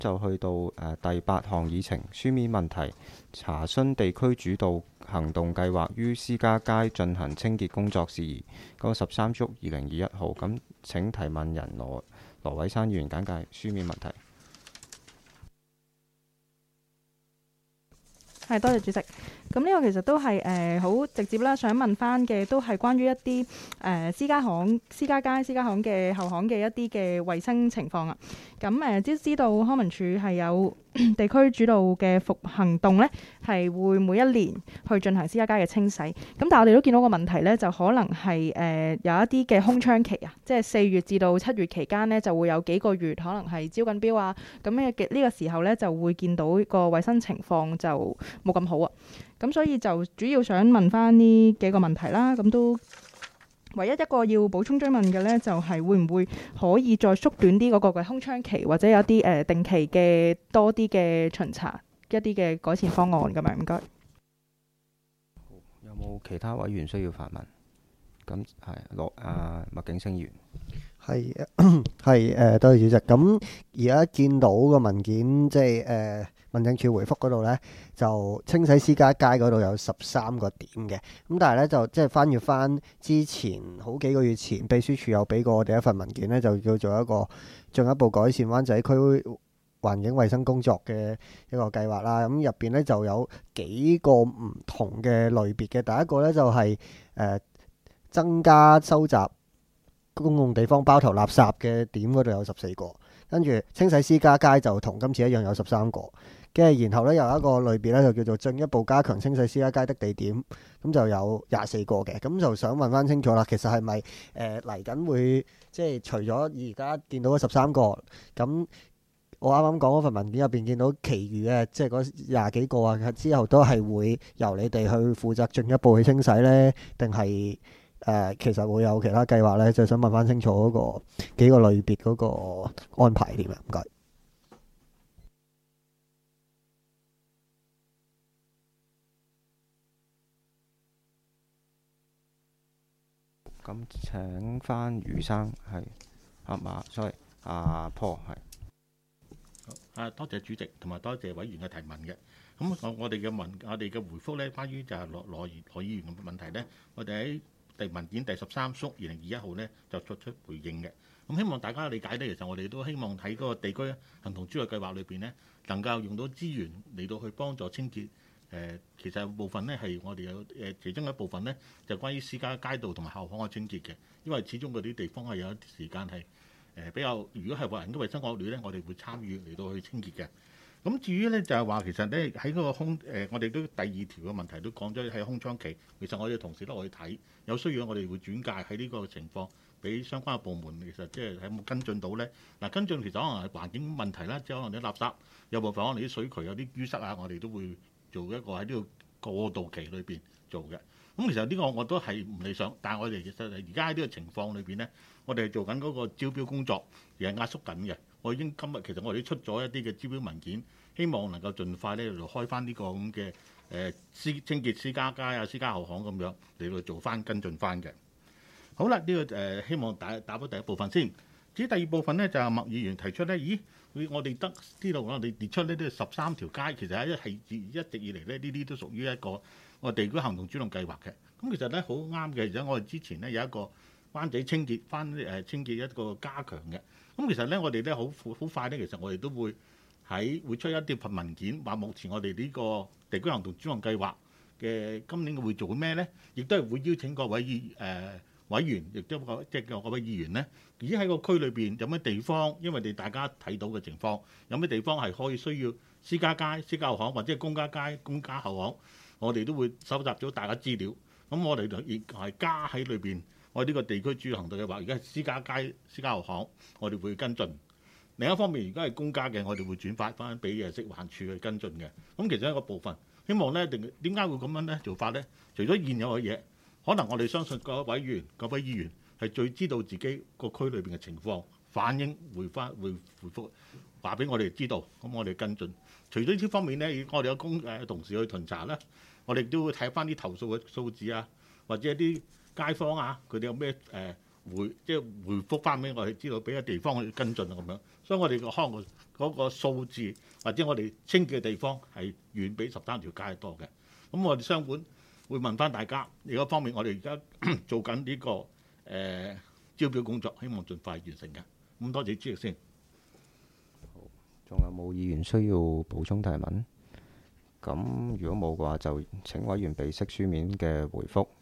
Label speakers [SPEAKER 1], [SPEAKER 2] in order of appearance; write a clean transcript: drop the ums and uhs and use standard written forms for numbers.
[SPEAKER 1] 就去到第8項議程書面問題，查詢地區主導行動計劃於私家街進行清潔工作事宜。嗰13/2021號，咁請提問人羅偉山議員簡介書面問題。
[SPEAKER 2] 係，多謝主席。咁呢個其實都係好直接啦，想問翻嘅都係關於一啲私家街、私家巷嘅後巷嘅一啲嘅衛生情況啊。咁都知道康文署係有地區主導嘅服行動呢，係會每一年去進行私家街嘅清洗。咁但係我哋都見到個問題呢，就可能係有一啲嘅空窗期啊，即係4月至到7月期間呢，就會有幾個月可能係招緊標啊。咁呢個時候呢，就會見到個衛生情況就冇咁好啊。咁所以就主要想問翻呢幾個問題啦。咁都唯一一個要補充追問嘅呢，就係會唔會可以再縮短啲嗰個嘅空窗期，或者有啲定期嘅多啲嘅巡查，一啲嘅改善方案咁樣。唔該。
[SPEAKER 1] 有冇其他委員需要發問？咁係麥景星議員。
[SPEAKER 3] 係多謝主席。咁而家見到個文件，即係民政處回覆嗰度呢，就清洗私家街嗰度有13個點嘅。咁但係呢，就即係翻閱翻之前好幾個月前，秘書處有俾過我哋一份文件呢，就叫做一個進一步改善灣仔區環境衛生工作嘅一個計劃啦。咁入邊呢，就有幾個唔同嘅類別嘅。第一個呢，就係增加收集公共地方包頭垃圾嘅點嗰度有14個，跟住清洗私家街就同今次一樣有13個，跟住然後咧有一個類別咧就叫做進一步加強清洗私家街的地點，咁就有24個嘅。咁就想問翻清楚啦，其實係咪嚟緊會即係除咗而家見到嘅13個，咁我啱啱講嗰份文件入邊見到其餘嘅即係嗰20幾個啊，之後都係會由你哋去負責進一步去清洗呢？定係其實會有其他計劃呢？就想問翻清楚嗰個幾個類別嗰個安排點啊？唔該。
[SPEAKER 1] 咁請翻余生係sorry Paul 係。
[SPEAKER 4] 多謝主席同埋多謝委員嘅提問嘅。咁我哋嘅回覆呢，關於就係羅議員嘅問題呢，我哋喺文件第13/2021號呢就作出回應嘅。咁希望大家理解呢，其實我哋都希望喺嗰個地區行動主導計劃裏邊呢，能夠用到資源嚟到去幫助清潔。其實部分呢係我哋有其中一部分呢，就關於私家街道同埋後巷嘅清潔嘅，因為始終嗰啲地方係有一啲時間係比較，如果係人嘅衞生惡劣呢，我哋會參與嚟到去清潔嘅。咁至於呢，就係話其實呢，喺嗰個我哋都第2條嘅問題都講咗喺空窗期，其實我哋同事都可以睇，有需要我哋會轉介喺呢個情況俾相關嘅部門，其實即係有冇跟進到呢？嗱，跟進其實可能係環境問題啦，即係可能啲垃圾有部分可能啲水渠有啲淤塞啊，我哋都會做一個喺呢個過渡期裏邊做嘅。咁其實呢個我都係唔理想，但係我哋其實而家喺呢個情況裏邊呢，我哋係做緊嗰個招標工作，而係壓縮緊嘅。我已經今日其實我哋出咗一啲嘅招標文件，希望能夠盡快咧嚟開翻呢個咁嘅清潔私家街啊、私家後巷咁樣嚟到做翻跟進翻嘅。好啦，呢個希望打咗第一部分先。至於第二部分呢，就係麥議員提出呢，咦，我哋知道我哋列出呢啲13條街，其實一直以嚟呢，呢啲都屬於一個我哋地區行動主動計劃嘅。咁其實呢，好啱嘅，而且我哋之前呢，有一個灣仔清潔一個加強嘅。咁其實呢，我哋呢好快呢，其實我哋都會出一啲份文件，話目前我哋呢個地區行動主動計劃嘅今年會做咩呢？亦都係會邀請各位委員，亦都即係各位議員呢，而喺個區裏邊有咩地方，因為大家睇到嘅情況，有咩地方係可以需要私家街、私家後巷或者係公家街、公家後巷，我哋都會收集咗大家資料。咁我哋亦係加喺裏邊，我哋呢個地區主要行動嘅話，而家係私家街、私家後巷，我哋會跟進。另一方面，如果係公家嘅，我哋會轉發翻俾食環署去跟進嘅。咁其實一個部分，希望呢點解會咁樣呢做法呢？除咗現有嘅嘢，可能我哋相信各位議員係最知道自己個區裏邊嘅情況，反映回覆話俾我哋知道，咁我哋跟進。除咗呢方面呢，我哋有同事去巡查啦，我哋都會睇翻啲投訴嘅數字啊，或者啲街坊啊，佢哋有咩回覆翻俾我哋知道，俾個地方去跟進啊咁樣。所以我哋個嗰個數字或者我哋清潔嘅地方係遠比13條街多嘅。咁我哋商管會問翻大家，另一方面我哋而家做緊呢個招標工作，希望盡快完成嘅。咁多謝主席先。
[SPEAKER 1] 仲有冇議員需要補充提問？咁如果冇嘅話，就請委員備悉書面嘅回覆。